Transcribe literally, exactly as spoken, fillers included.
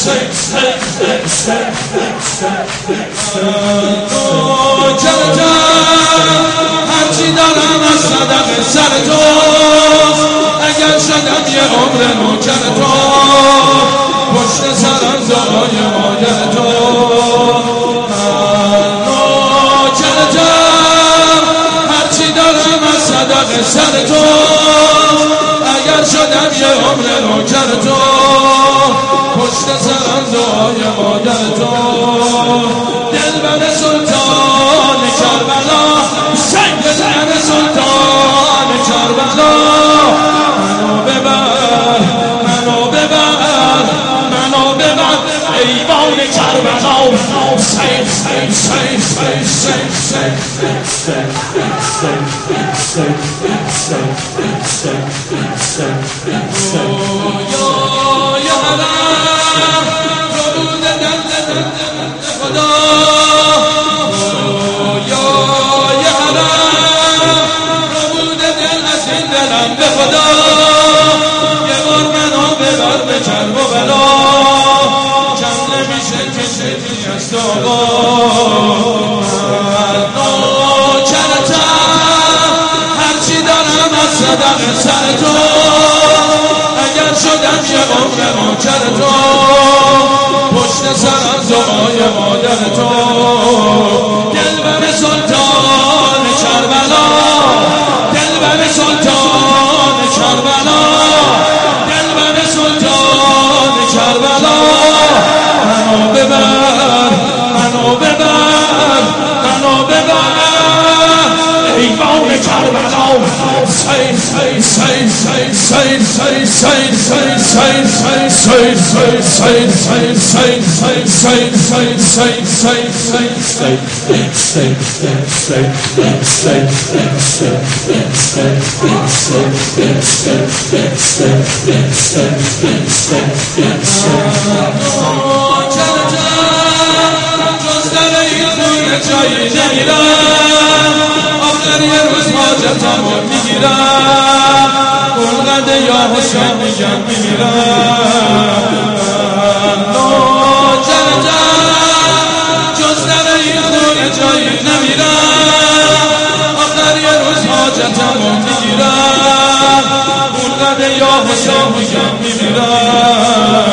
هرچی دارم از صدقه سر تو، اگر شدم یه عمر نوکر تو، پشت سرم دعای مادر تو. نوکرتم هرچی دارم از صدقه سر تو، اگر شدم یه عمر نوکر تو، پشت سرم دعای مادر تو. دلبر سلطان کربلا، دلبر سلطان کربلا، منو ببر منو ببر منو ببر ایوان کربلا. سید سید سید سید سید به خدا یه بار منو ببر به کرب و بلا، کم نمیشه که شدی از آقا. نوکرتم هرچی دارم از صدقه سر تو، اگر شدم یه عمر نوکر تو، پشت سرم دعای مادر تو. دلبر سلطان کربلا، دلبر سلطان کربلا، دلبر سلطان کربلا، منو ببر منو ببر منو ببر ایوان کربلا. سید سید سید سید سید سید سید سید سید سید سید سید سید سید سید سید جز در این خونه جایی نمیرم، آخر یه روز حاجتم رو میگیرم، گلقد یا حسین میگم میمیرم. نوکرتم جز در این خونه جایی نمیرم، آخر یه روز حاجتم رو میگیرم، گلقد یا حسین میگم میمیرم.